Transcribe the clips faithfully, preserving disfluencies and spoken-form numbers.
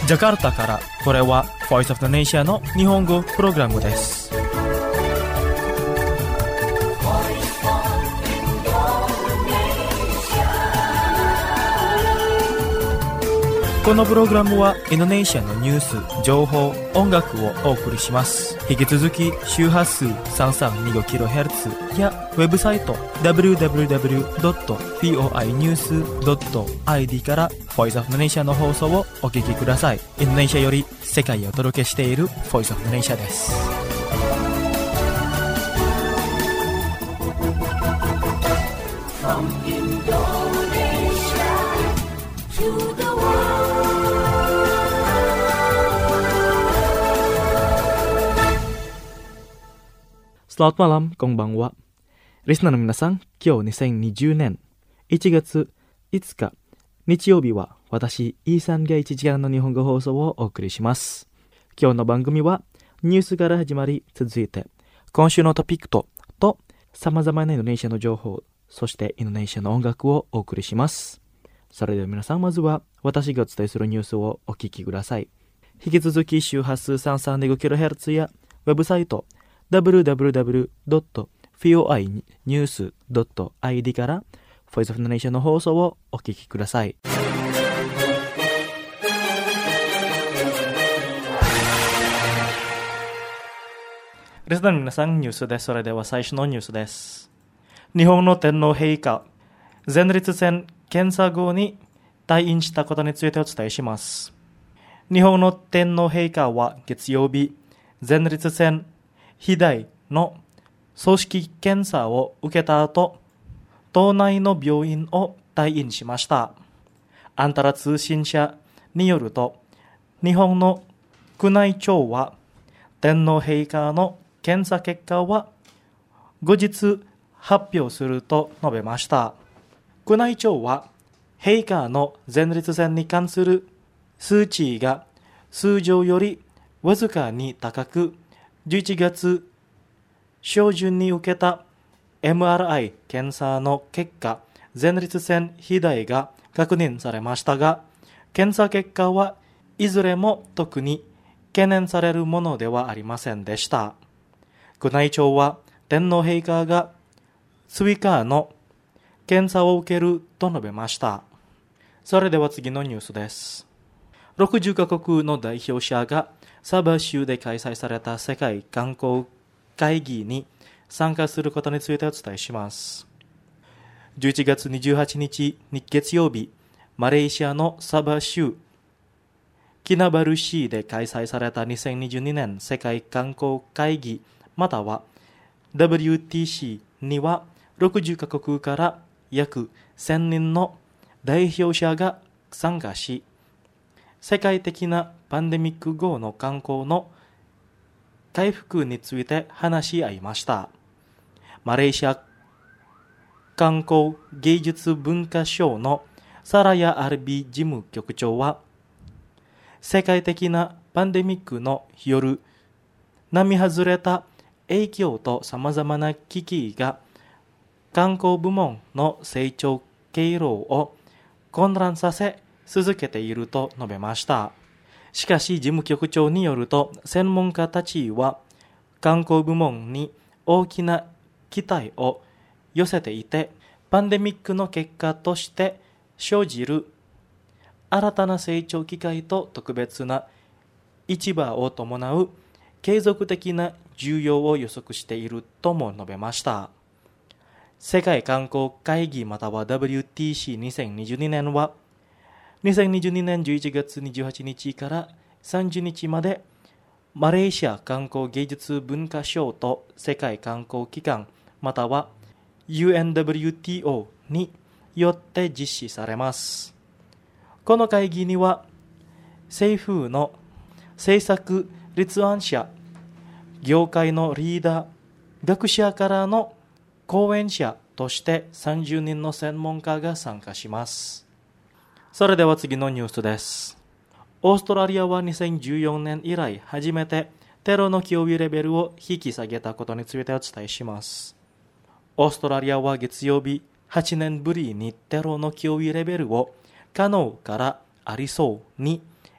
ジャカルタからこれは Voice of the Nation の日本語プログラムです。このプログラムはインドネシアのニュース、情報、音楽をお送りします。引き続き周波数 さんさんにごキロヘルツ やウェブサイト ダブリューダブリューダブリュードットフォーニュースドットアイディー から Voice of the Nation の放送をお聞きください。インドネシアより世界をお届けしている Voice of the Nation です。Selamat malam, konbanwa. Listener の皆さん、今日にせんにじゅうねんいちがついつか日曜日は私、イーさんがいちじかんの日本語放送をお送りします。今日の番組はニュースから始まり、続いて今週のトピックとと様々なインドネシアの情報、そしてインドネシアの音楽をお送りします。それでは皆さん、まずは私がお伝えするニュースをお聞きください。引き続き周波数 さんさんにごキロヘルツ やウェブサイトダブリューダブリューダブリュードットフォーニュースドットアイディー から Voice of the Nation の放送をお聞きください。リスナーの皆さん、ニュースです。それでは最初のニュースです。日本の天皇陛下、前立腺検査後に退院したことについてお伝えします。日本の天皇陛下は月曜日、前立腺肥大の組織検査を受けた後、島内の病院を退院しました。アンタラ通信社によると、日本の宮内庁は天皇陛下の検査結果は後日発表すると述べました。宮内庁は陛下の前立腺に関する数値が通常よりわずかに高く、じゅういちがつ初旬に受けた エムアールアイ 検査の結果、前立腺肥大が確認されましたが、検査結果はいずれも特に懸念されるものではありませんでした。宮内庁は天皇陛下が追加の検査を受けると述べました。それでは次のニュースです。ろくじゅうカ国の代表者がサバ州で開催された世界観光会議に参加することについてお伝えします。じゅういちがつにじゅうはちにち月曜日、マレーシアのサバ州キナバル市で開催されたにせんにじゅうにねん世界観光会議または ダブリューティーシー にはろくじゅうカ国から約せんにんの代表者が参加し、世界的なパンデミック後の観光の回復について話し合いました。マレーシア観光芸術文化省のサラヤ・アルビ事務局長は、世界的なパンデミックの夜、並外れた影響と様々な危機が観光部門の成長経路を混乱させ続けていると述べました。しかし事務局長によると、専門家たちは観光部門に大きな期待を寄せていて、パンデミックの結果として生じる新たな成長機会と特別な市場を伴う継続的な需要を予測しているとも述べました。世界観光会議または ダブリューティーシーにせんにじゅうにねんはにせんにじゅうにねんじゅういちがつにじゅうはちにちからさんじゅうにちまでマレーシア観光芸術文化省と世界観光機関または ユーエヌダブリューティーオー によって実施されます。この会議には政府の政策立案者、業界のリーダー、学者からの講演者としてさんじゅうにんの専門家が参加します。それでは次のニュースです。オーストラリアはにせんじゅうよねん以来初めてテロの脅威レベルを引き下げたことについてお伝えします。オーストラリアは月曜日、はちねんぶりにテロの脅威レベルを可能からありそうに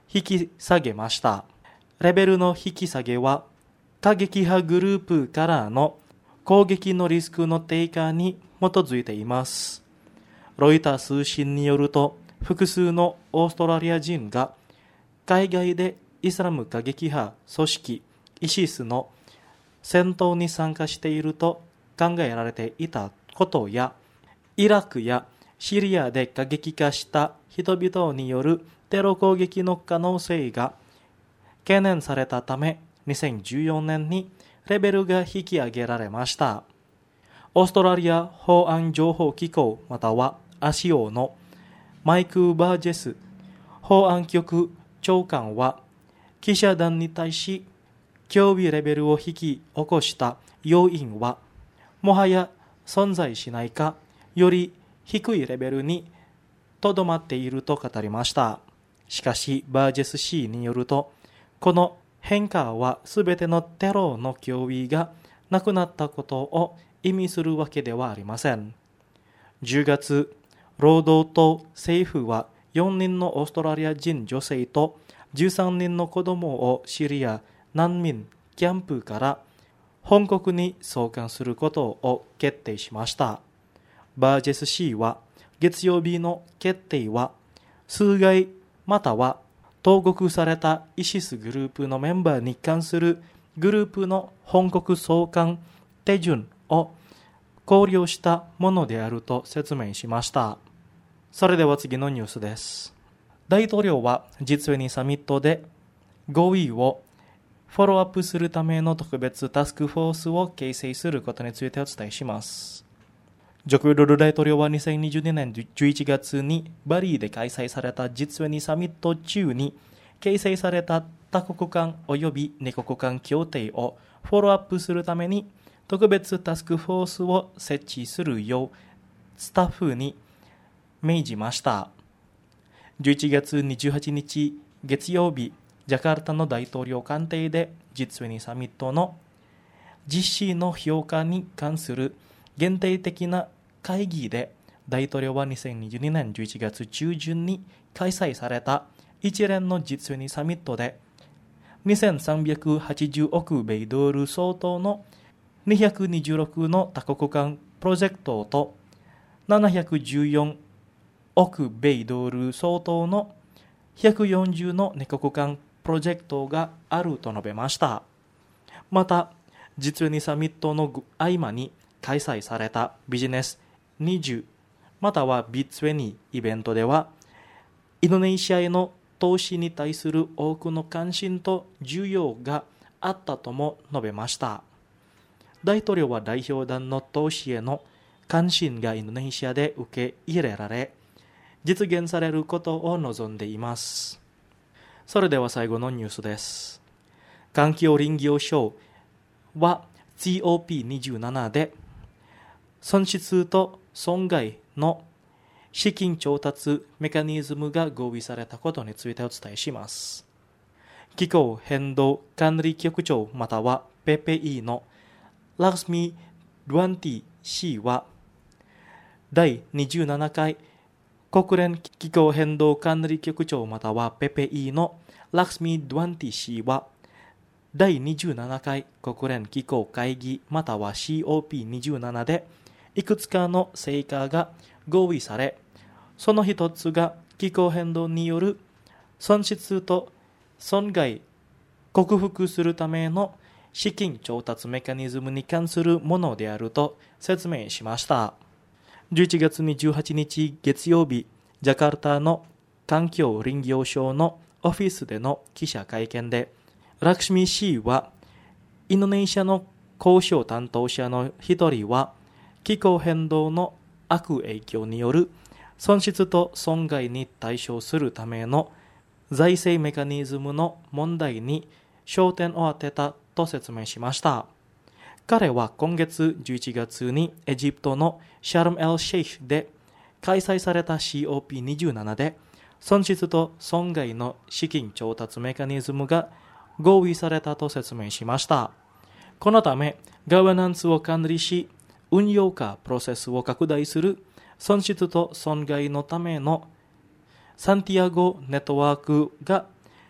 引き下げました。レベルの引き下げは過激派グループからの攻撃のリスクの低下に基づいています。ロイター通信によると、複数のオーストラリア人が海外でイスラム過激派組織イシスの戦闘に参加していると考えられていたことや、イラクやシリアで過激化した人々によるテロ攻撃の可能性が懸念されたため、にせんじゅうよねんにレベルが引き上げられました。オーストラリア保安情報機構またはアシオのマイク・バージェス保安局長官は記者団に対し、脅威レベルを引き起こした要因はもはや存在しないか、より低いレベルにとどまっていると語りました。しかしバージェス氏によると、この変化はすべてのテロの脅威がなくなったことを意味するわけではありません。じゅうがつ、労働党政府はよにんのオーストラリア人女性とじゅうさんにんの子供をシリア難民キャンプから本国に送還することを決定しました。バージェス氏は月曜日の決定は数害または投獄されたイシスグループのメンバーに関するグループの本国送還手順を考慮したものであると説明しました。それでは次のニュースです。大統領はじつにサミットで合意をフォローアップするための特別タスクフォースを形成することについてお伝えします。ジョコ・ウィドド大統領はにせんにじゅうにねんじゅういちがつにバリーで開催されたじつにサミット中に形成された多国間及びに国間協定をフォローアップするために特別タスクフォースを設置するようスタッフに命じました。じゅういちがつにじゅうはちにち月曜日、ジャカルタの大統領官邸でじつにサミットの実施の評価に関する限定的な会議で、大統領はにせんにじゅうにねんじゅういちがつ中旬に開催された一連のじつにサミットでにせんさんびゃくはちじゅうおく米ドル相当のにひゃくにじゅうろくの多国間プロジェクトとななひゃくじゅうよんおく米ドル相当のひゃくよんじゅうのに国間プロジェクトがあると述べました。また、じつにサミットの合間に開催されたビジネスにじゅうまたは ビーにじゅう イベントでは、インドネシアへの投資に対する多くの関心と需要があったとも述べました。大統領は代表団の投資への関心がインドネシアで受け入れられ、実現されることを望んでいます。それでは最後のニュースです。環境林業省は コップにじゅうなな で損失と損害の資金調達メカニズムが合意されたことについてお伝えします。気候変動管理局長または ピーピーイー のラクスミ・ドゥアンティ氏はだいにじゅうななかい国連気候変動管理局長または ピーピーイー のラクスミ・ドゥアンティ氏はだいにじゅうななかい国連気候会議または コップにじゅうなな でいくつかの成果が合意され、その一つが気候変動による損失と損害克服するための資金調達メカニズムに関するものであると説明しました。じゅういちがつにじゅうはちにち月曜日、ジャカルタの環境林業省のオフィスでの記者会見で、ラクシミ氏はインドネシアの交渉担当者の一人は気候変動の悪影響による損失と損害に対処するための財政メカニズムの問題に焦点を当てたと説明しました。彼は今月じゅういちがつにエジプトのシャルム・エル・シェイフで開催された コップにじゅうなな で損失と損害の資金調達メカニズムが合意されたと説明しました。このためガバナンスを管理し運用化プロセスを拡大する損失と損害のためのサンティアゴネットワークが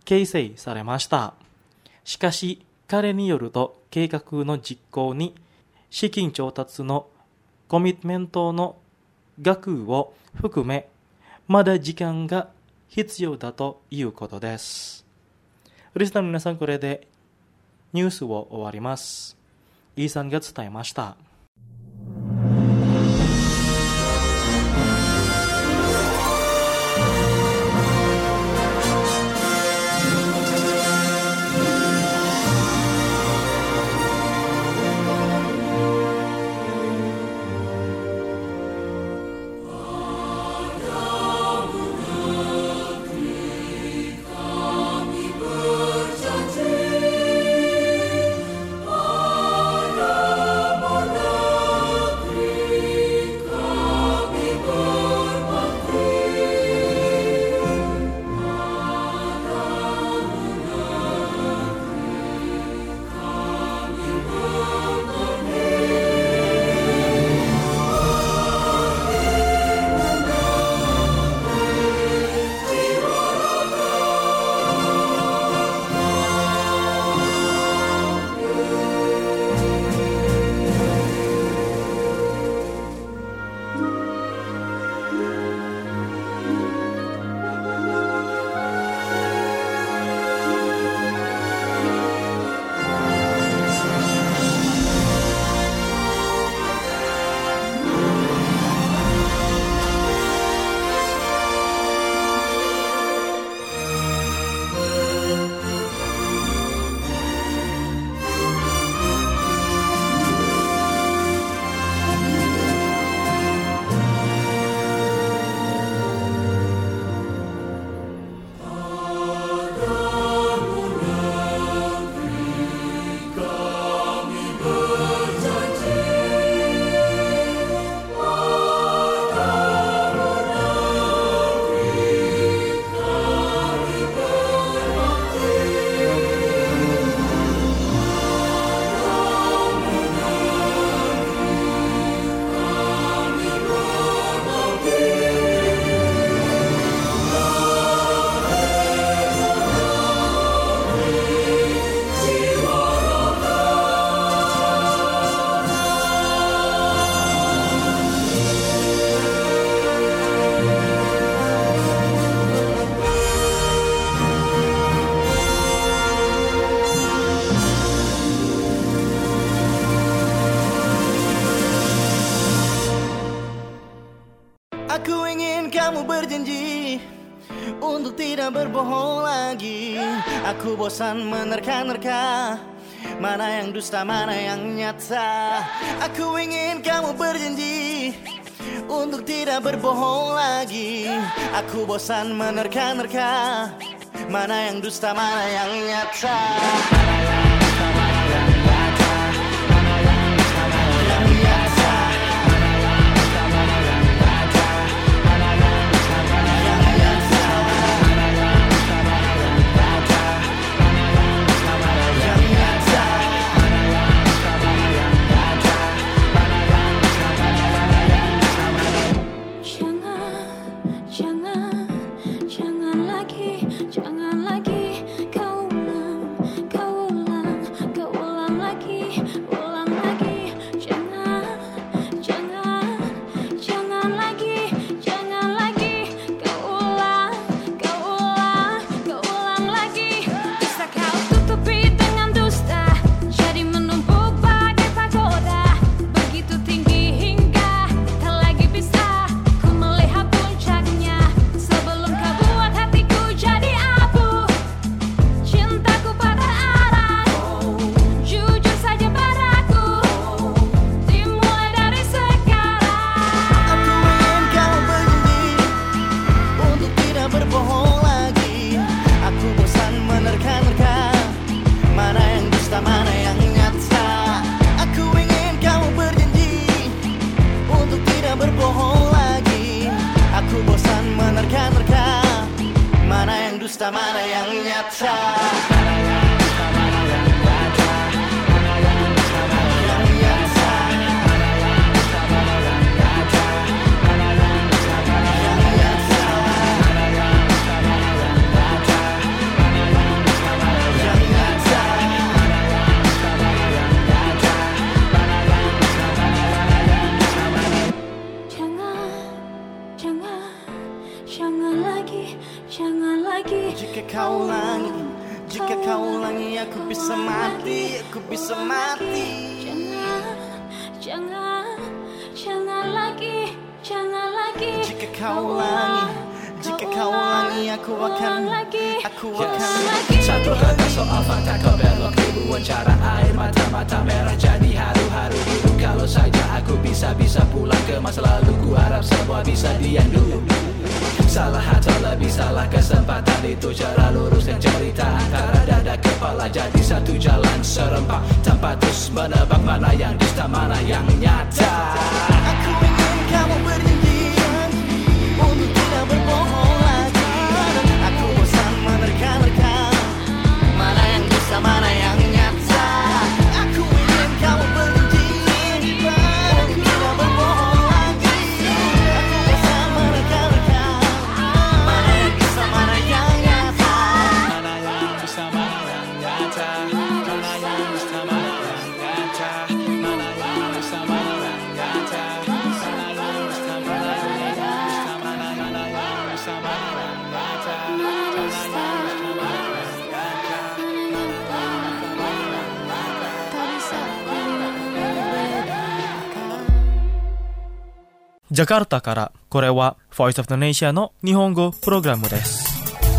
形成されました。しかし、彼によると計画の実行に資金調達のコミットメントの額を含め、まだ時間が必要だということです。リスナーの皆さん、これでニュースを終わります。イーさんが伝えました。 Aku ingin kamu berjanji untuk tidak berbohong lagi. Aku bosan menerka-nerka, mana yang dusta, mana yang nyata. Aku ingin kamu berjanji untuk tidak berbohong lagi. Aku bosan menerka-nerka, mana yang dusta, mana yang nyata. Mana yang nyata. kau ulangi, jika kau ulangi aku akan, aku akan. Satu kata soal fakta kau belok ribuan cara air mata-mata merah jadi haru-haru biru. Kalau saja aku bisa-bisa pulang ke masa lalu, ku harap semua bisa diandu. Salah atau lebih salah kesempatan itu cara luruskan cerita antara dada kepala jadi satu jalan serempak tanpa terus menebak mana yang dusta mana yang nyata. Aku ingin kamu berjanji untuk tidak berbohong lagi. Aku bosan menerka-nerka mana yang dusta mana yang nyata. Aku ingin kamu berjanji untuk tidak berbohong lagi. Aku bosan menerka-nerka mana yang dusta mana yang nyata. Mana yang dusta mana yang nyata. Mana yang dusta mana yang nyata. Mana yang dusta mana yang nyata. Mana yang dusta mana yang nyata. Mana mana yang dusta mana yang nyata. Mana yang dusta mana yang nyata. Jakarta からこれは Voice of the Nation の日本語プログラムです。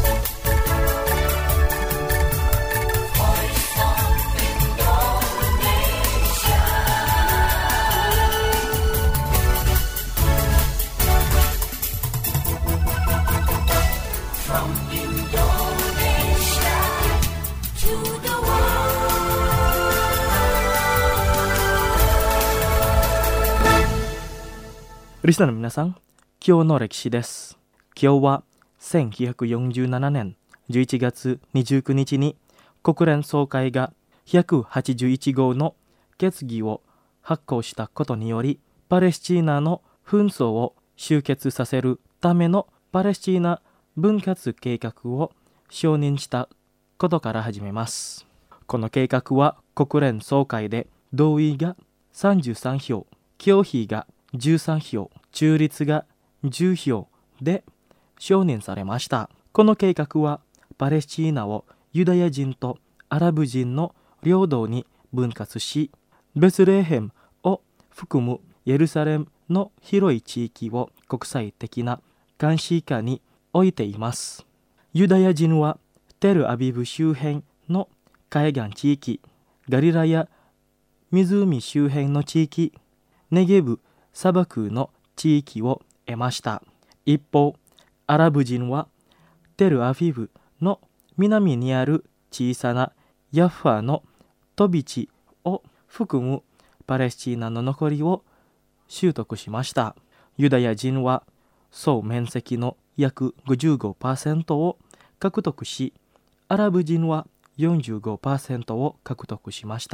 リスナーの皆さん、今日の歴史です。今日はせんきゅうひゃくよんじゅうななねんじゅういちがつにじゅうくにちに国連総会がひゃくはちじゅういちごうの決議を発行したことにより、パレスチナの紛争を終結させるためのパレスチナ分割計画を承認したことから始めます。この計画は国連総会で同意がさんじゅうさんひょう、拒否がじゅうさんひょう、中立がじゅうひょうで承認されました。この計画はパレスチナをユダヤ人とアラブ人の領土に分割し、ベツレヘムを含むエルサレムの広い地域を国際的な監視下に置いています。ユダヤ人はテルアビブ周辺の海岸地域、ガリラや湖周辺の地域、ネゲブ砂漠の地域を得ました。一方、アラブ人はテルアビブの南にある小さなヤッファの飛び地を含むパレスチナの残りを習得しました。ユダヤ人は総面積の約 ごじゅうごパーセント を獲得し、アラブ人は よんじゅうごパーセント を獲得しました。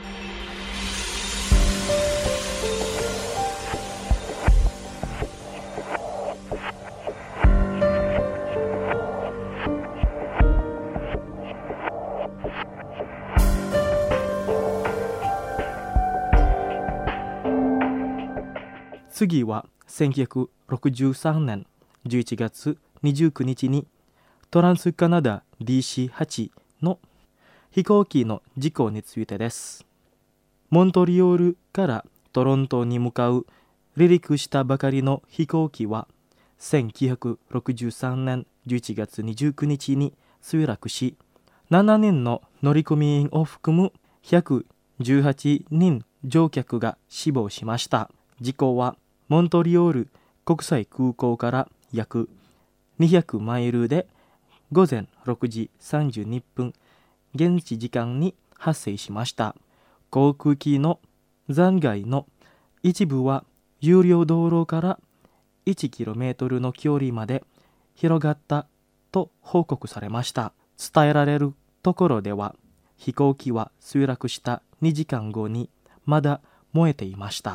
次はせんきゅうひゃくろくじゅうさんねんじゅういちがつにじゅうくにちにトランスカナダ ディーシーはち の飛行機の事故についてです。モントリオールからトロントに向かう離陸したばかりの飛行機はせんきゅうひゃくろくじゅうさんねんじゅういちがつにじゅうくにちに墜落し、ななにんの乗組員を含むひゃくじゅうはちにん乗客が死亡しました。事故はモントリオール国際空港から約にひゃくマイルでごぜんろくじさんじゅうにふん現地時間に発生しました。航空機の残骸の一部は有料道路からいちキロメートルの距離まで広がったと報告されました。伝えられるところでは飛行機は墜落したにじかんごにまだ燃えていました。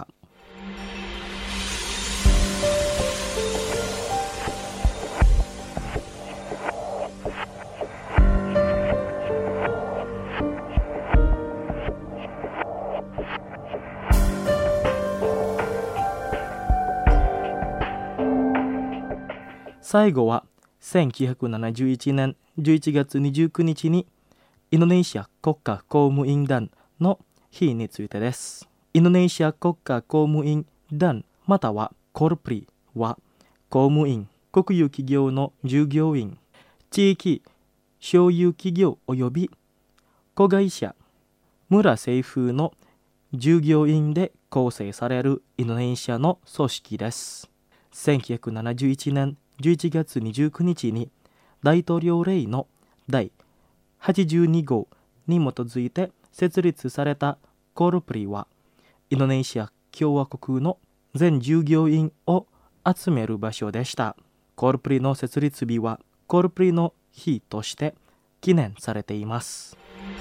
最後はせんきゅうひゃくななじゅういちねんじゅういちがつにじゅうくにちにインドネシア国家公務員団の日についてです。インドネシア国家公務員団またはコルプリは公務員、国有企業の従業員、地域、商有企業及び子会社、村政府の従業員で構成されるインドネシアの組織です。せんきゅうひゃくななじゅういちねんじゅういちがつにじゅうくにちに大統領令のだいはちじゅうにごうに基づいて設立されたコールプリは、インドネシア共和国の全従業員を集める場所でした。コールプリの設立日はコールプリの日として記念されています。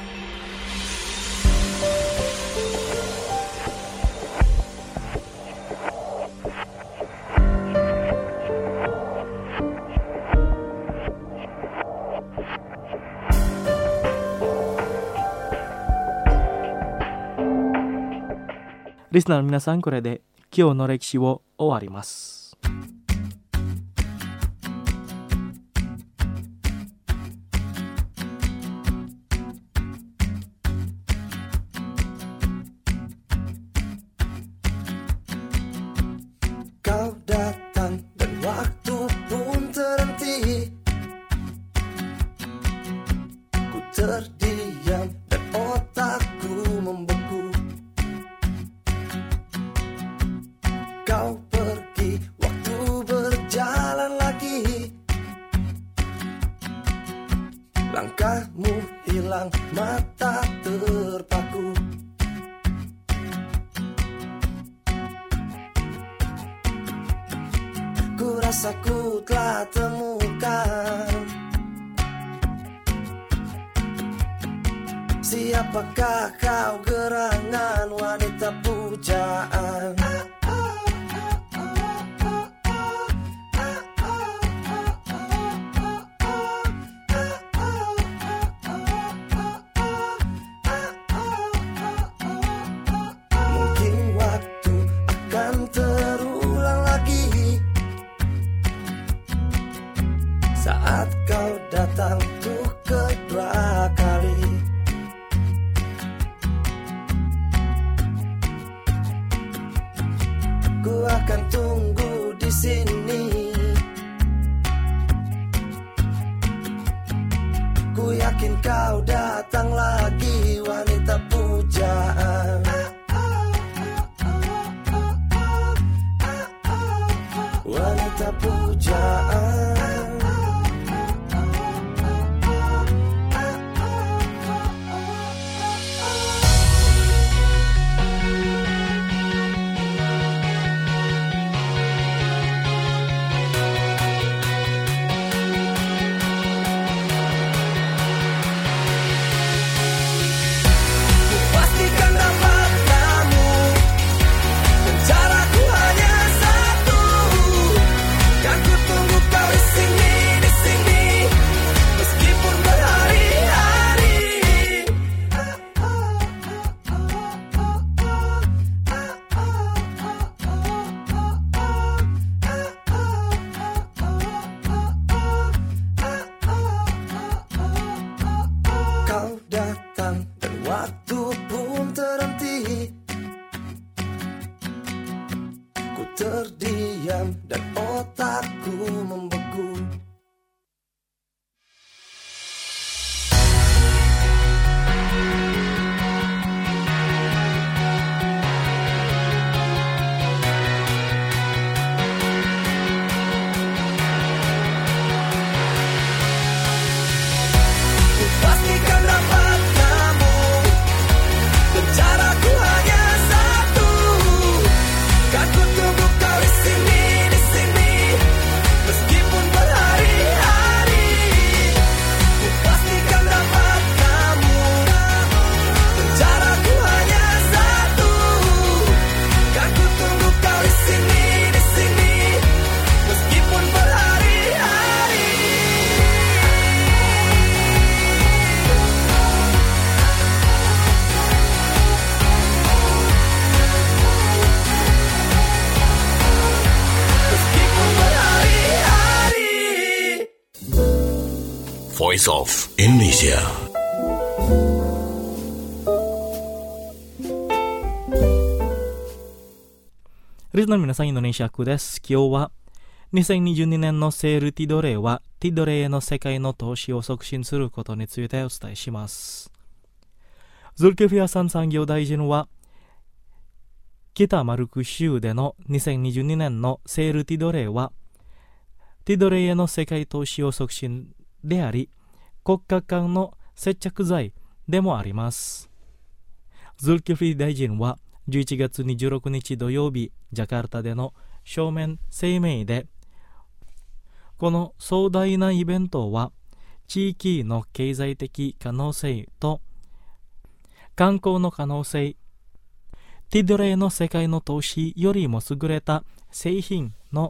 リスナーの皆さん、これで今日の歴史を終わります。 Kau datang dan waktu pun terhenti. Ku terdiam dan otakku membeku. Kau pergi, waktu berjalan lagi. Langkahmu hilang, mata terpaku. Ku rasa ku telah temukan siapakah kau, gerangan wanita pujaan. Mungkin waktu akan terulang lagi saat kau datang tuh kedua kali. Ku akan tunggu di sini. Ku yakin kau datang lagi, wanita pujaan. Wanita pujaan. Pastikan dapat kamu, dan caraku hanya satu. Kan ku tunggu kau di sini, di sini, meskipun berhari-hari. Kau datang dan waktu pun terhenti. Ku terdiam dan otakku membeku. Ku pastikan dapat kamu, dan caraku hanya satu. Kan ku tunggu kau di sini, di sini, meskipun berhari-hari. Ku pastikan dapat kamu, dan caraku hanya satu. Kan ku tunggu kau di sini, di sini, meskipun berhari-hari. Meskipun berhari-hari. Voice of Indonesia. Listener 皆さん、インドネシア語です。今日はにせんにじゅうにねんのセールティドレイはティドレイへの世界の投資を促進することについてお伝えします。ズルキフリハサン産業大臣は北マルク州でのにせんにじゅうにねんのセールティドレイはティドレイへの世界投資を促進であり、国家間の接着剤でもあります。ズルキフリ大臣はじゅういちがつにじゅうろくにち土曜日、ジャカルタでの正面声明で、この壮大なイベントは地域の経済的可能性と観光の可能性、ティドレイの世界の投資よりも優れた製品の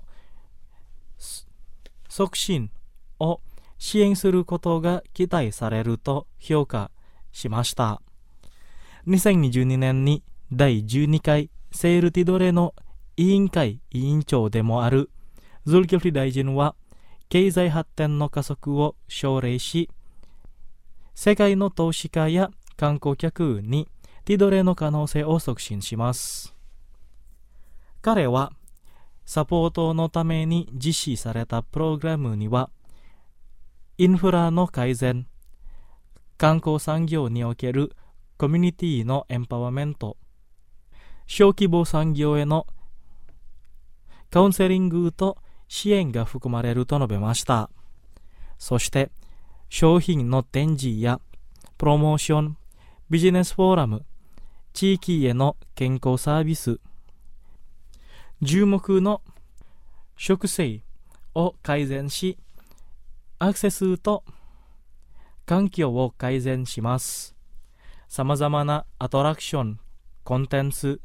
促進を支援することが期待されると評価しました。にせんにじゅうにねんにだいじゅうにかいセールティドレイの委員会委員長でもあるズルキフリ大臣は経済発展の加速を奨励し、世界の投資家や観光客にティドレイの可能性を促進します。彼はサポートのために実施されたプログラムには、インフラの改善、観光産業におけるコミュニティのエンパワーメント、小規模産業へのカウンセリングと支援が含まれると述べました。そして商品の展示やプロモーション、ビジネスフォーラム、地域への健康サービス、注目の植生を改善し、アクセスと環境を改善します。さまざまなアトラクション、コンテンツ、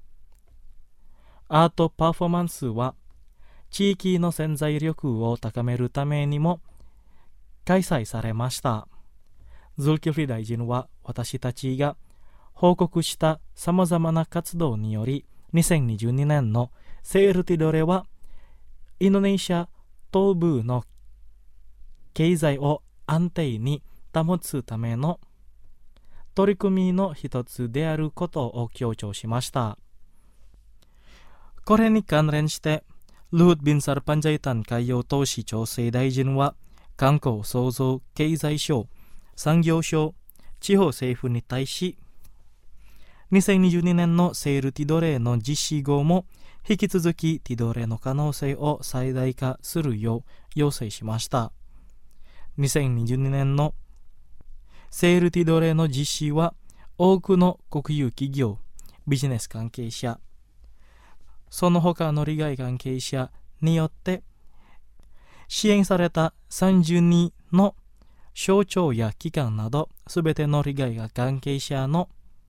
アートパフォーマンスは地域の潜在力を高めるためにも開催されました。ズルキフリ大臣は私たちが報告したさまざまな活動によりにせんにじゅうにねんのセールティドレイはインドネシア東部の経済を安定に保つための取り組みの一つであることを強調しました。これに関連してルート・ビンサル・パンジャイタン海洋投資調整大臣は観光創造経済省、産業省、地方政府に対しにせんにじゅうにねんのセールティドレイの実施後も引き続きティドレイの可能性を最大化するよう要請しました。にせんにじゅうにねんのセールティドレイの実施は多くの国有企業、ビジネス関係者、その他の利害関係者によって支援されたさんじゅうにの省庁や機関などすべての利害関係者の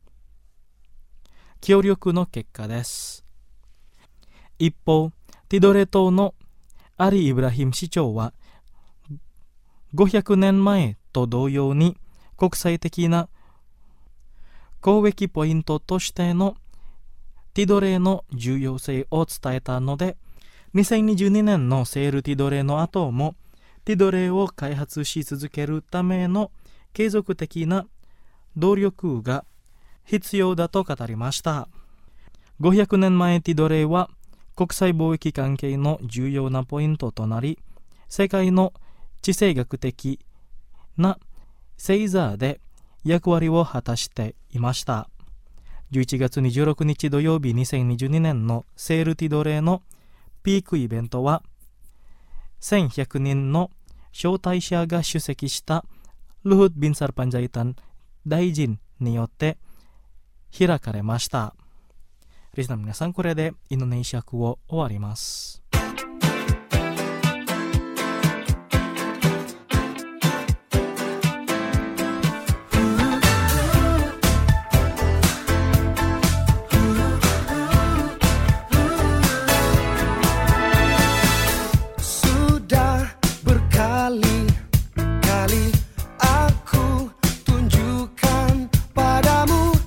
協力の結果です。一方、ティドレイ島のアリ・イブラヒム市長はごひゃくねんまえと同様に国際的な交易ポイントとしてのティドレイの重要性を伝えたので、にせんにじゅうにねんのセールティドレイの後もティドレイを開発し続けるための継続的な努力が必要だと語りました。ごひゃくねんまえティドレイは国際貿易関係の重要なポイントとなり、世界の地政学的な星座で役割を果たしていました。じゅういちがつにじゅうろくにち土曜日にせんにじゅうにねんのセールティドレイのピークイベントはせんひゃくにんの招待者が出席したルート・ビンサル・パンジャイタン大臣によって開かれました。リスナーの皆さん、これでインドネシア語を終わります。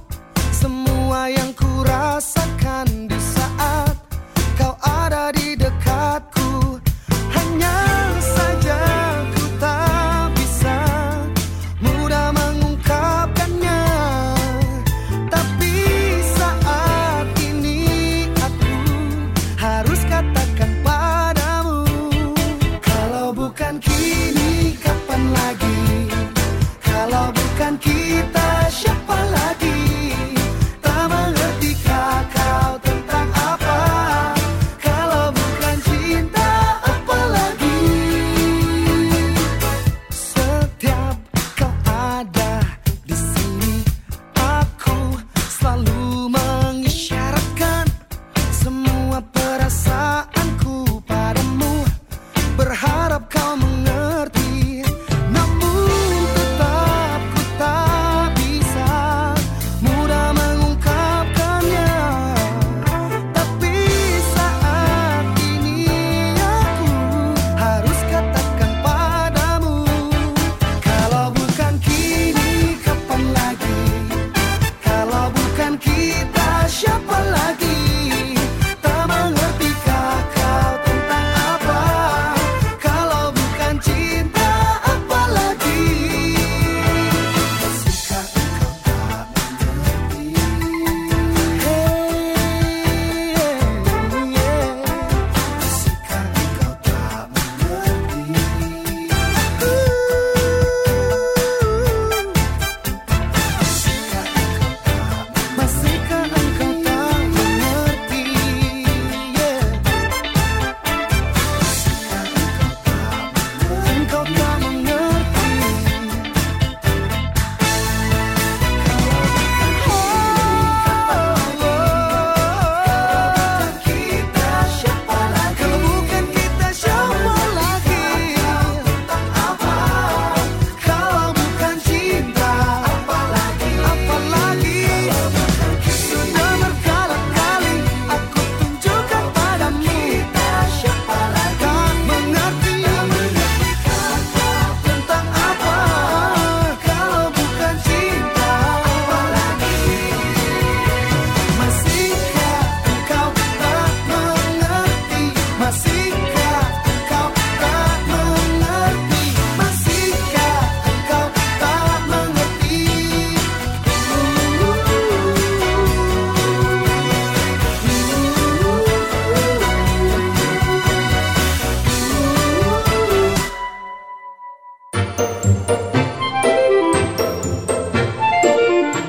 Rasakan di saat kau ada di dekat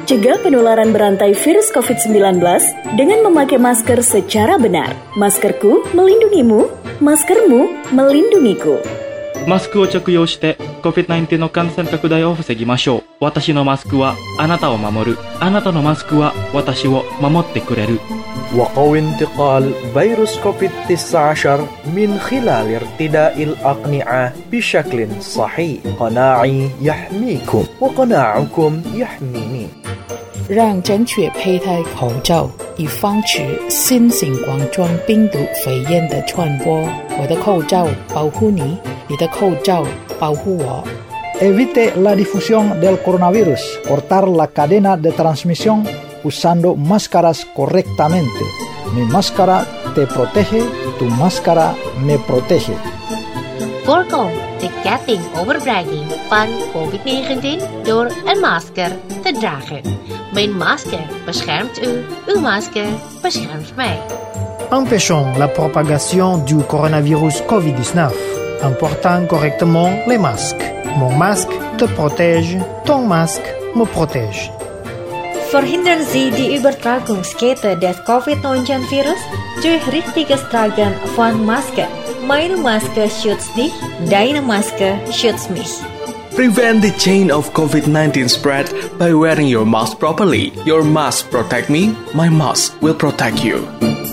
Cegah penularan berantai virus covid sembilan belas dengan memakai masker secara benar. Maskerku melindungimu, maskermu melindungiku. マスクを着用して コビッドナインティーン の感染拡大を防ぎましょう。私のマスクはあなたを守る。あなたのマスクは私を守ってくれる。 وقو انتقال فيروس كوفيد تسعة عشر من خلال ارتداء الأقنعة بشكل صحيح. قناعي يحميكم وقناعكم يحميني. 让正确佩戴口罩，以防止新型冠状病毒肺炎的传播。我的口罩保护你，你的口罩保护我。 Evite la difusión del coronavirus. Cortar la cadena de transmisión usando máscaras correctamente. Mi máscara te protege, tu máscara me protege. Voorkom de ketting overbreiding van covid negentien door een masker te dragen. Mijn masker beschermt u, uw masker beschermt mij. Empêchons la propagation du coronavirus covid dix-neuf en portant correctement les masques. Mon masque te protège, ton masque me protège. Verhindern Sie die Übertragungskette des covid neunzehn virus durch richtiges Tragen von Maske. Meine Maske schützt dich, deine Maske schützt mich. Prevent the chain of covid nineteen spread by wearing your mask properly. Your mask protect me, my mask will protect you.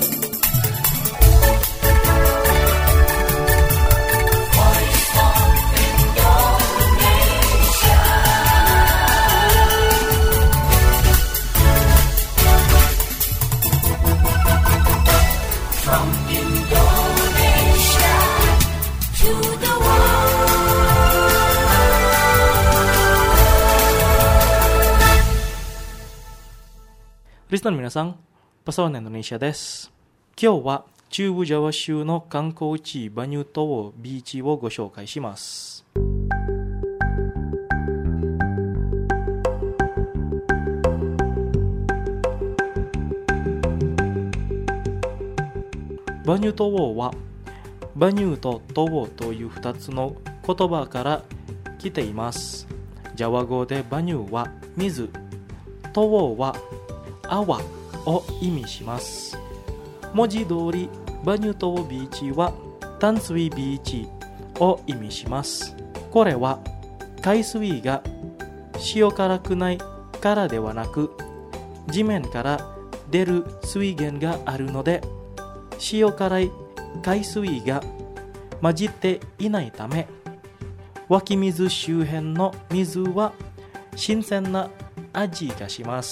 リスナーの皆さん、パサワネンドネシアです。今日は中部ジャワ州の観光地バニュー島ビーチをご紹介します。バニュー島はバニューと島というふたつの言葉から来ています。ジャワ語でバニューは水、島は泡を意味します。文字通りバニュー島ビーチは淡水ビーチを意味します。これは海水が塩辛くないからではなく、地面から出る水源があるので、塩辛い海水が混じっていないため、湧き水周辺の水は新鮮な味がします。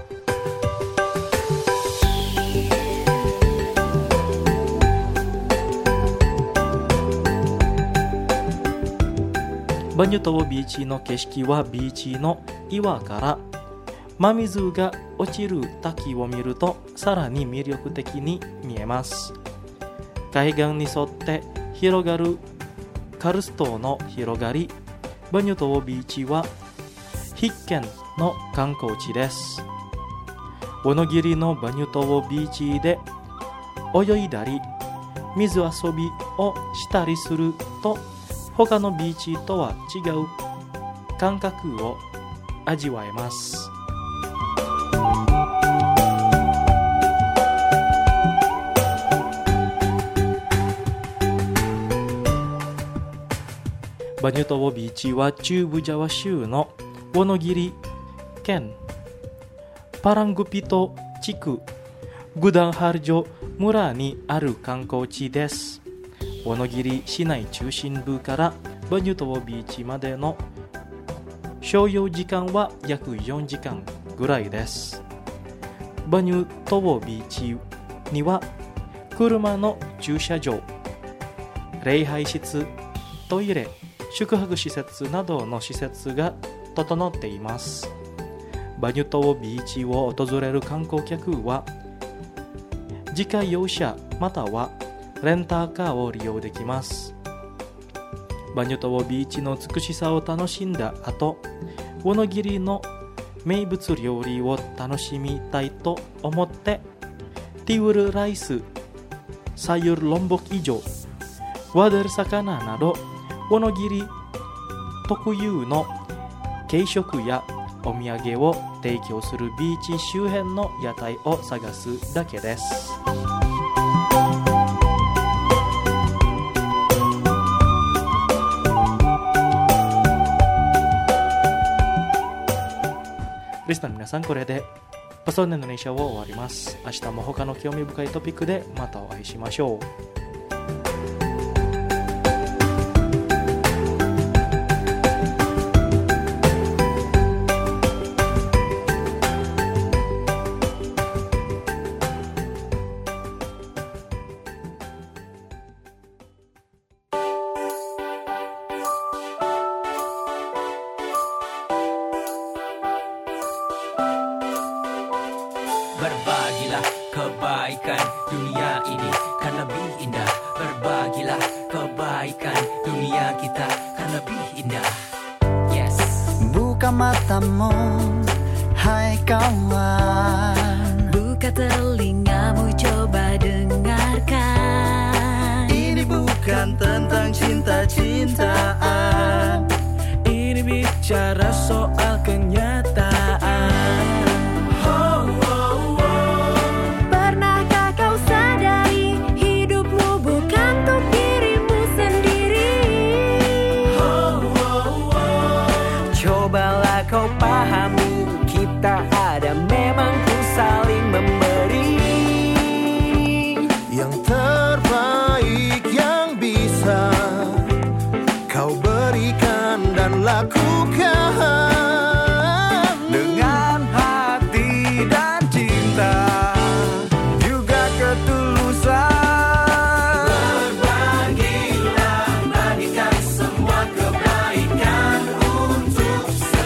バニュー島ビーチの景色はビーチの岩から真水が落ちる滝を見るとさらに魅力的に見えます。海岸に沿って広がるカルストの広がり、バニュー島ビーチは必見の観光地です。おのぎりのバニュー島ビーチで泳いだり水遊びをしたりすると、他のビーチとは違う感覚を味わえます。バニュー島ビーチは中部ジャワ州のウォノギリ県パラングピト地区グダンハルジョ村にある観光地です。ウォノギリ市内中心部からバニュー島ビーチまでの所要時間は約よんじかんぐらいです。バニュー島ビーチには車の駐車場、礼拝室、トイレ、宿泊施設などの施設が整っています。バニュー島ビーチを訪れる観光客は自家用車またはレンタカーを利用できます。バニュー島ビーチの美しさを楽しんだ後、ウォノギリの名物料理を楽しみたいと思ってティウルライス、サユルロンボキイジョ、ワデル魚などウォノギリ特有の軽食やお土産を提供するビーチ周辺の屋台を探すだけです。リスナーの皆さん、これでパソネインドネシアを終わります。明日も他の興味深いトピックでまたお会いしましょう。 Berbagilah kebaikan dunia ini kan lebih indah. Berbagilah kebaikan dunia kita kan lebih indah. Yes. Buka matamu, hai kawan. Buka telingamu, coba dengarkan. Ini bukan tentang cinta-cintaan. Ini bicara soal kenyataan. Kau pahami, kita ada memang ku saling memberi yang terbaik yang bisa kau berikan dan lakukan dengan hati dan cinta juga ketulusan. Berbagilah, bagikan semua kebaikan untuk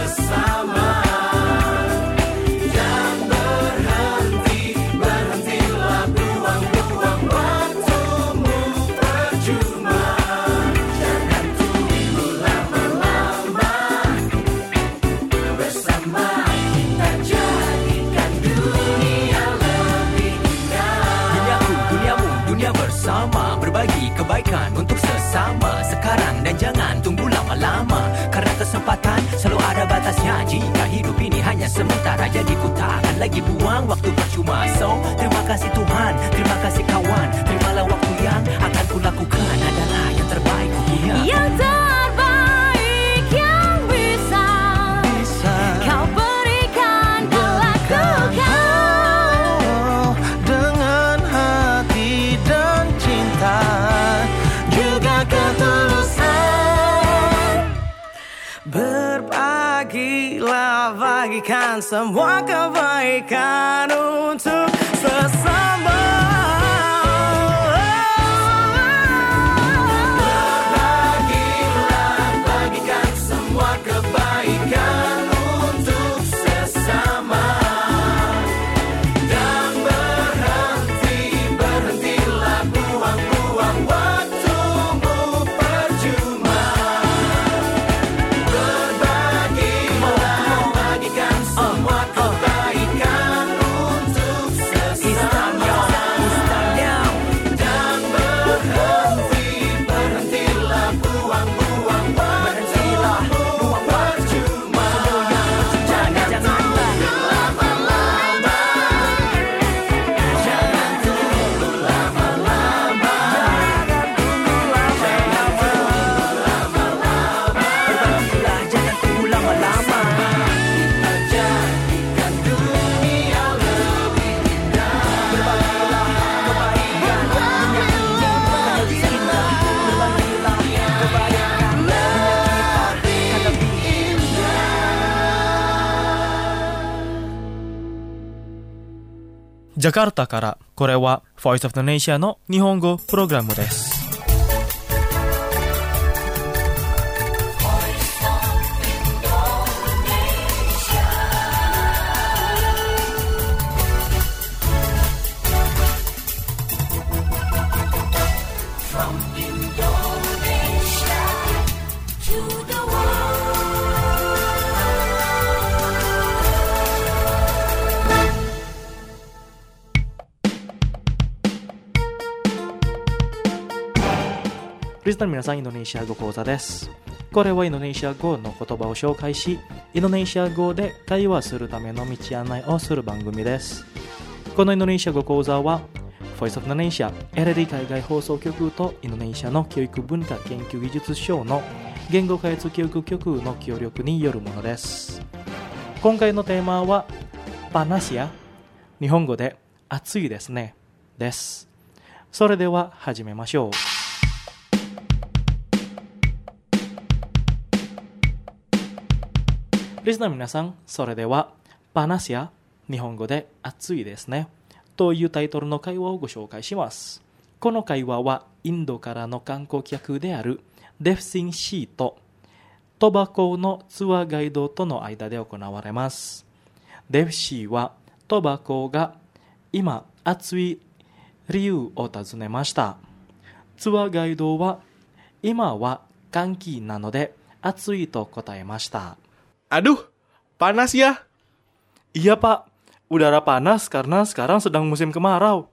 kebaikan untuk sesama sekarang dan jangan tunggu lama-lama, karena kesempatan selalu ada batasnya. Jika hidup ini hanya sementara, jadi ku tak akan lagi buang waktu percuma. So terima kasih Tuhan, terima kasih kawan, terimalah waktu yang akan ku lakukan adalah yang terbaik punya. Yang terbaik yang bisa, bisa kau berikan dan lakukan dengan hati dan cinta juga ketulusan. Berbagilah, bagikan semua kebaikan untuk sesama. Berbagilah, bagikan semua kebaikan untuk sesama. Dan berhenti, berhentilah buang-buang waktumu percuma. Berbagilah, bagikan semua kebaikan untuk sesama. Dan berhenti, berhentilah buang-buang waktumu percuma. Jangan tunggu lama-lama. Jangan tunggu lama-lama. Jangan tunggu lama-lama. Berbagilah, jangan tunggu lama-lama. Kita jadikan dunia lebih indah. Berbagilah kebaikan dunia ini kan lebih indah. Berbagilah kebaikan dunia kita kan lebih indah. Jakarta からこれは Voice of Indonesia の日本語プログラムです。 From Indonesia to the リスナーの皆さん、インドネシア語講座です。 これはインドネシア語の言葉を紹介し、インドネシア語で会話するための道案内をする番組です。このインドネシア語講座は、Voice of Indonesia、エルエルディー 海外放送局とインドネシアの教育文化研究技術省の言語開発教育局の協力によるものです。今回のテーマは、panas ya、日本語で暑いですね、です。それでは始めましょう。リスナーの皆さん、それではpanas ya、日本語で暑いですねというタイトルの会話をご紹介します。この会話はインドからの観光客であるデフシンシーとトバコのツアーガイドとの間で行われます。デフシーはトバコが今暑い理由を尋ねました。ツアーガイドは今は乾季なので暑いと答えました。 Aduh, panas ya? Iya pak, udara panas karena sekarang sedang musim kemarau.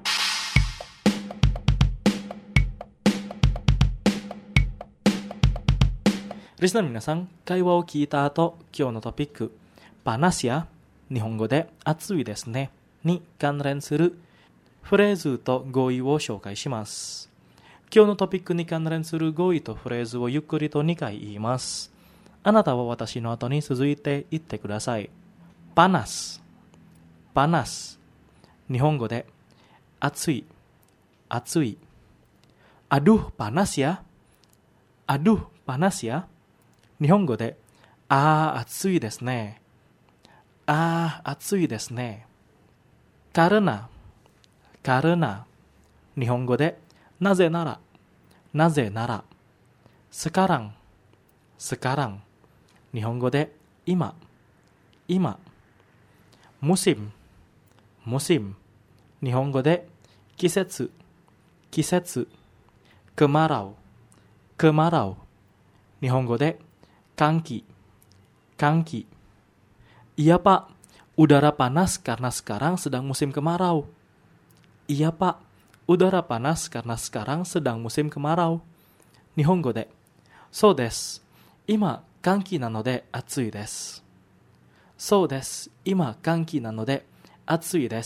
Listener 皆さん、会話を聞いた後、今日のトピック、panas ya、日本語で暑いですねに関連するフレーズと語彙を紹介します。今日のトピックに関連する語彙とフレーズをゆっくりとにかい言います。あなたは私の後に続いて言ってください。panas、panas、日本語で暑い、暑い。aduh panas ya、aduh panas ya、日本語でああ暑いですね、ああ暑いですね。karena、karena、日本語でなぜなら、なぜなら。sekarang、sekarang、日本語で今、今。musim、musim、日本語で季節、季節。kemarau、kemarau、日本語で乾季、乾季。Iya pak, udara panas karena sekarang sedang musim kemarau. Iya pak, udara panas karena sekarang sedang musim kemarau. 日本語でそうです、今乾季なので暑いです。そうです、今乾季なので暑いです。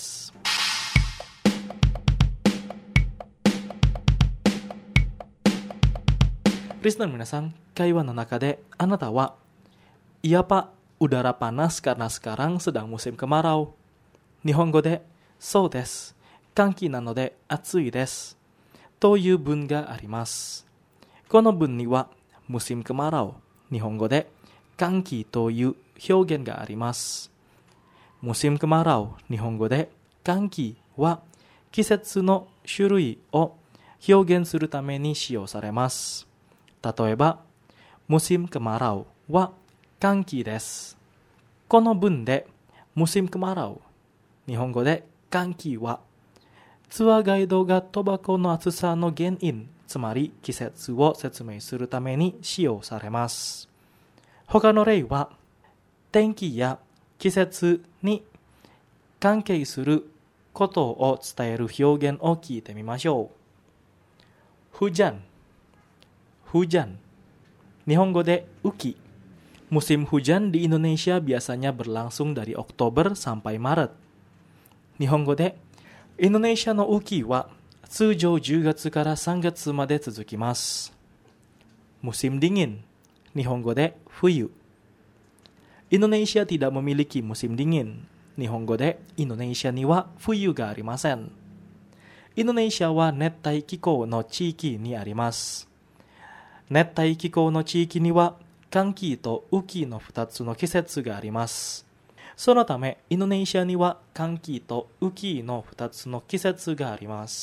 リスナーの皆さん、会話の中であなたはIya pak、udara panas karena sekarang sedang musim kemarau。日本語でそうです、乾季なので暑いですという文があります。この文にはmusim kemarau、日本語で乾季という表現があります。musim kemarau、日本語で乾季は季節の種類を表現するために使用されます。例えば、musim kemarau は乾季です。この文で musim kemarau、日本語で乾季はツアーガイドがトバコの暑さの原因、つまり季節を説明するために使用されます。他の例は、天気や季節に関係することを伝える表現を聞いてみましょう。hujan、hujan、日本語で雨季。Musim hujan di Indonesia biasanya berlangsung dari Oktober sampai Maret。日本語で、インドネシアの雨季は通常じゅうがつからさんがつまで続きます。musim dingin、日本語で冬。インドネシアtidak memiliki musim dingin。日本語でインドネシアには冬がありません。インドネシアは熱帯気候の地域にあります。熱帯気候の地域には乾季と雨季のふたつの季節があります。そのため、インドネシアには乾季と雨季のふたつの季節があります。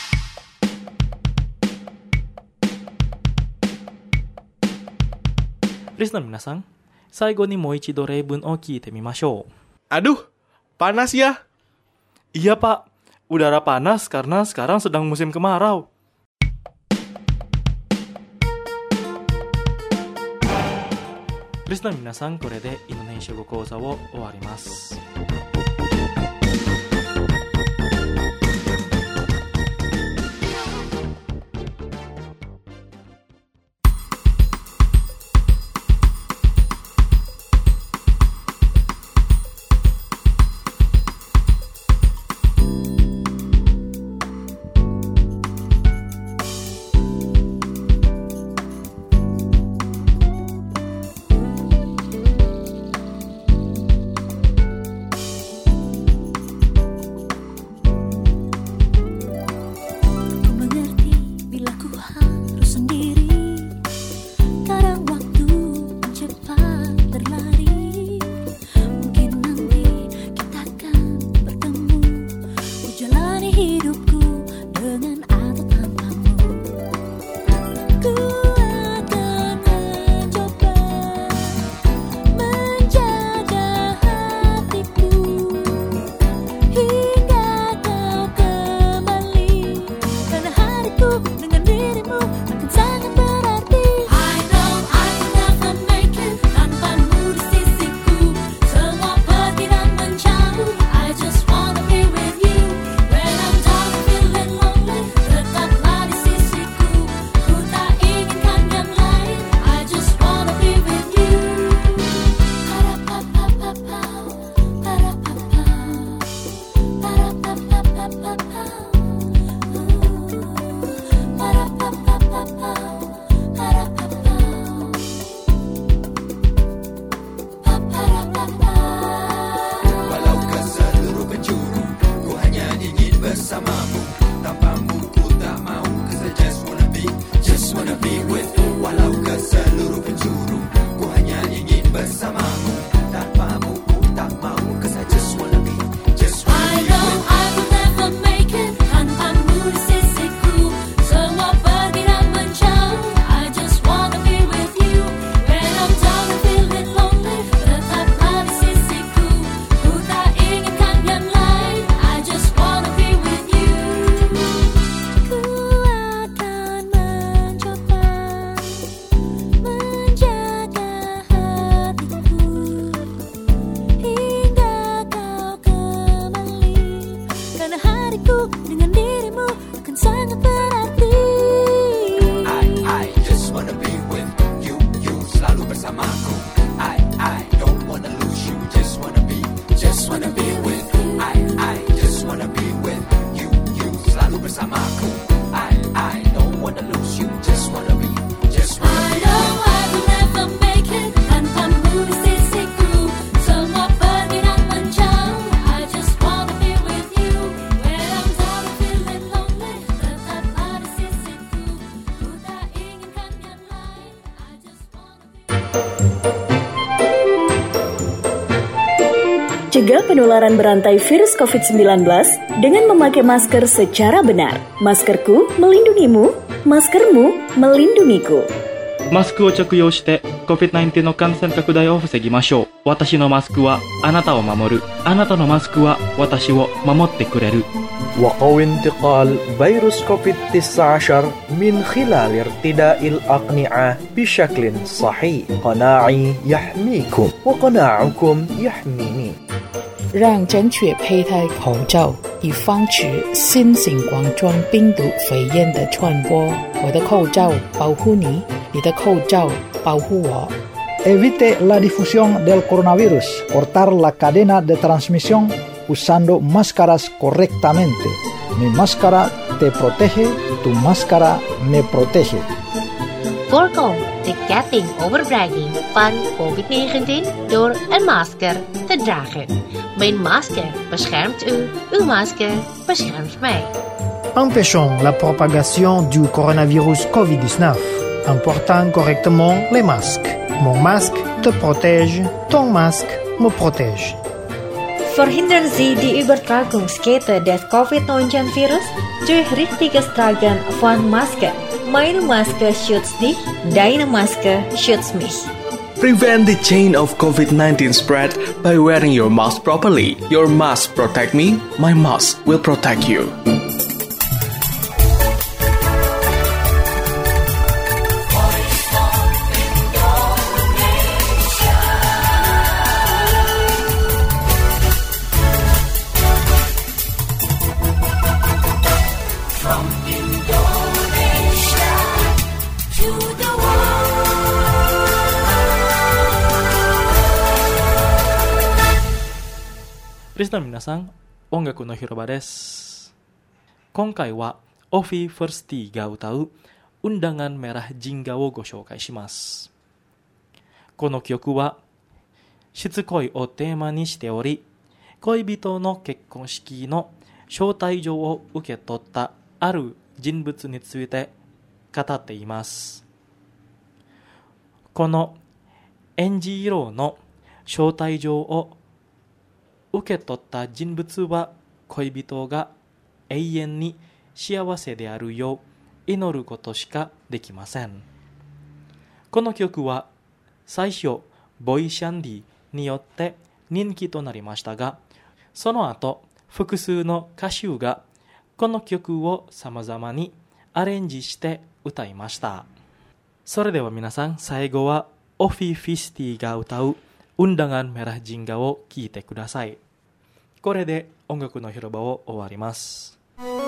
リスナーの皆さん、最後にもう一度例文を聞いてみましょう。 Aduh, panas ya? Iya pak, udara panas karena sekarang sedang musim kemarau.リスナーの皆さん、これでインドネシア語講座を終わります。 hidupku dengan atau tanpamu. Ku akan mencoba menjaga hatiku hingga kau kembali. Karena hariku dengan dirimu akan sangat berarti. I know I can never make it tanpamu di sisiku. Semua pergi dan menjauh. I just wanna be with you. When I'm down and feeling lonely, tetaplah di sisiku. Ku tak inginkan yang lain. I just wanna be with you. Parapapapapau, parapapau, parapapapapau, parapapapapau, parapapau, parapapau. Walau ke seluruh penjuru, ku hanya ingin bersamamu. Tanpamu ku tak mau, 'cause I just wanna be, just wanna be with you. Walau ke seluruh penjuru, ku hanya ingin bersamamu. Tanpamu ku tak mau, 'cause I just wanna be, just wanna I be know with you. I will never make it tanpamu di sisiku. Semua pergi dan menjauh. I just wanna be with you. When I'm down and feeling lonely, tetaplah di sisiku. Ku tak inginkan yang lain. I just wanna be with you. Ku akan mencoba menjaga hatiku hingga kau kembali. Karena hariku dengan dirimu akan sangat berarti. I, I just wanna be with you, you selalu bersamaku. I, I don't wanna lose you, just wanna be, just wanna be with you. I, I just wanna be with you, you selalu bersamaku. I, I don't wanna lose you, just wanna be, just wanna I be know with you. I will never make it tanpamu di sisiku. Semua pergi dan menjauh. I just wanna be with you. When I'm down and feeling lonely, tetaplah di sisiku. Ku tak inginkan yang lain. I just wanna be. Cegah penularan berantai virus covid sembilan belas dengan memakai masker secara benar. Maskerku melindungimu, maskermu melindungiku. マスクを着用して コビッドナインティーン の感染拡大を防ぎましょう。私のマスクはあなたを守る。あなたのマスクは私を守ってくれる。 وقوي انتقال فيروس كوفيد تسعة عشر من خلال ارتداء الأقنعة بشكل صحيح. قناعي يحميكم وقناعكم يحميني. 让正确佩戴口罩，以防止新型冠状病毒肺炎的传播。我的口罩保护你，你的口罩保护我。 Evite la difusión del coronavirus. Cortar la cadena de transmisión usando máscaras correctamente. Mi máscara te protege, tu máscara me protege. Voorkom de ketting overbregging van covid negentien door een masker te dragen. Mijn masker beschermt u, uw masker beschermt mij. Empêchons la propagation du coronavirus covid dix-neuf en portant correctement les masques. Mon masque te protège, ton masque me protège. Verhindern Sie die Übertragungskette des covid neunzehn Virus durch richtiges Tragen von Maske. Meine Maske schützt dich, deine Maske schützt mich. Prevent the chain of covid nineteen spread by wearing your mask properly. Your mask protect me, my mask will protect you. Listener minasan, ongaku no Hiroba desu. 今回はオフィーファースティが歌うundangan merah Jinggaをご紹介します。この曲はしつこいをテーマにしており、恋人の結婚式の招待状を受け取ったある人物について語っています。このエンジ色の招待状を受け取った人物は恋人が永遠に幸せであるよう祈ることしかできません。この曲は最初ボイシャンディによって人気となりましたが、その後複数の歌手がこの曲を様々にアレンジして歌いました。それでは皆さん、最後はオフィフィスティが歌うUndangan Merah Jinggaを聴いてください。これで音楽の広場を終わります。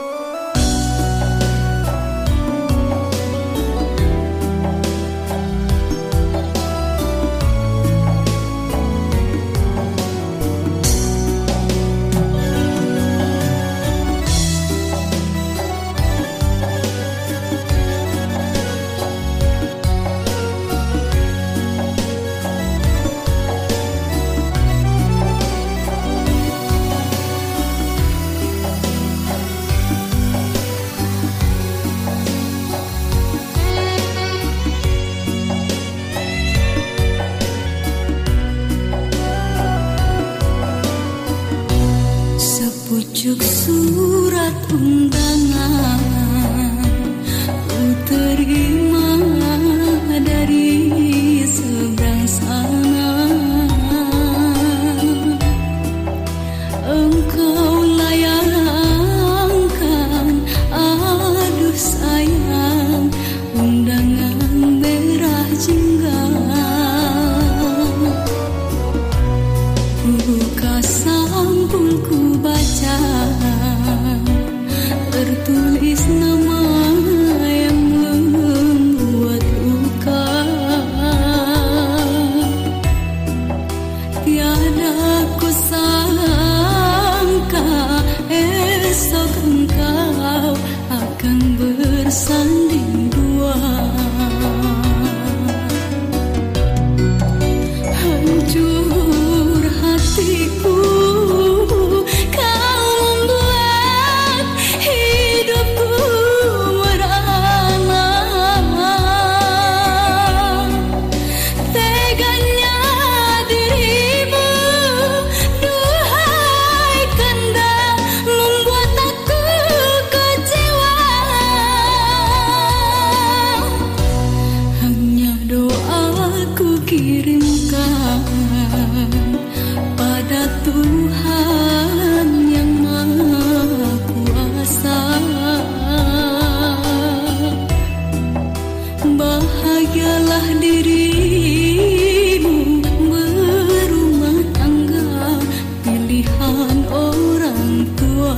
Sepucuk surat undangan ku terima dari seberang sana. Engkau layangkan, aduh sayang, undangan merah jingga. Buka sampul ku baca, tertulis nama yang membuat luka. Tiada ku sangka esok engkau akan bersanding dua. Hancur hatiku, kau membuat hidupku merana. Teganya dirimu, duhai kanda, membuat aku kecewa. Hanya doaku kirimkan pada Tuhan yang Maha Kuasa. Bahagialah dirimu berumah tangga, pilihan orang tua.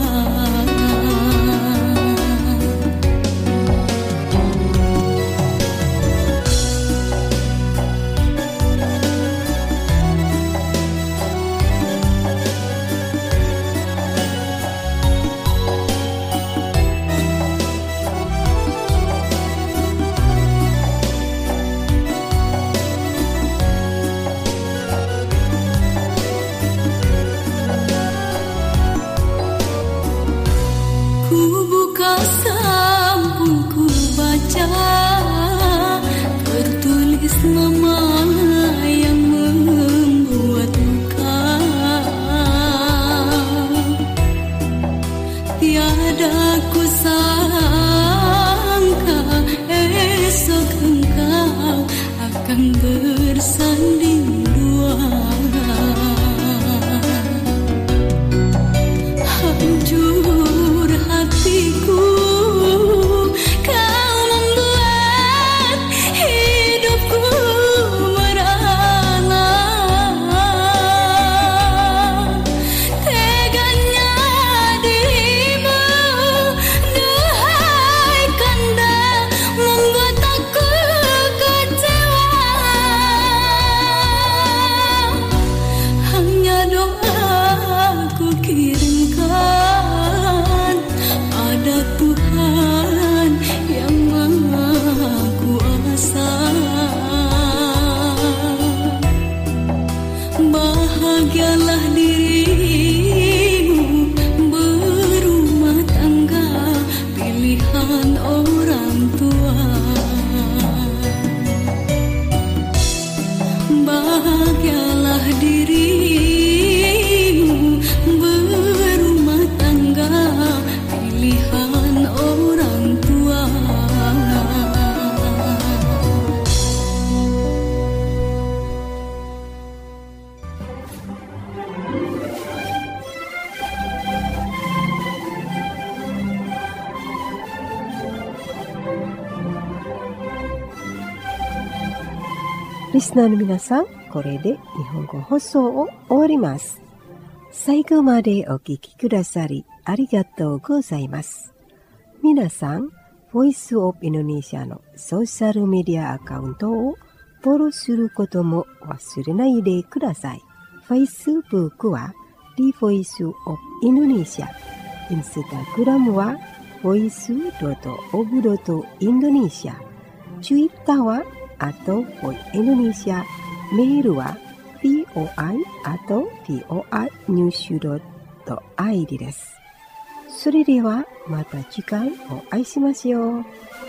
Ku buka sampul ku baca, tertulis nama yang membuat luka. Tiada ku sangka esok engkau akan bersanding dua. Hancur hatiku, kau membuat hidupku merana. Teganya dirimu, duhai kanda, membuat aku kecewa. リスナーの皆さん、これで日本語放送を終わります。最後までお聞きくださりありがとうございます。皆さん、ボイスオブインドネシアのソーシャルメディアアカウントをフォローすることも忘れないでください。Facebook は The Voice of Indonesia、Instagram は ボイスドットオブドットインドネシア、Twitter は at voice-indonesia、メールは ピーオーアイ at ピーオーアイ ニュースドットアイディー です。それではまた次回お会いしましょう。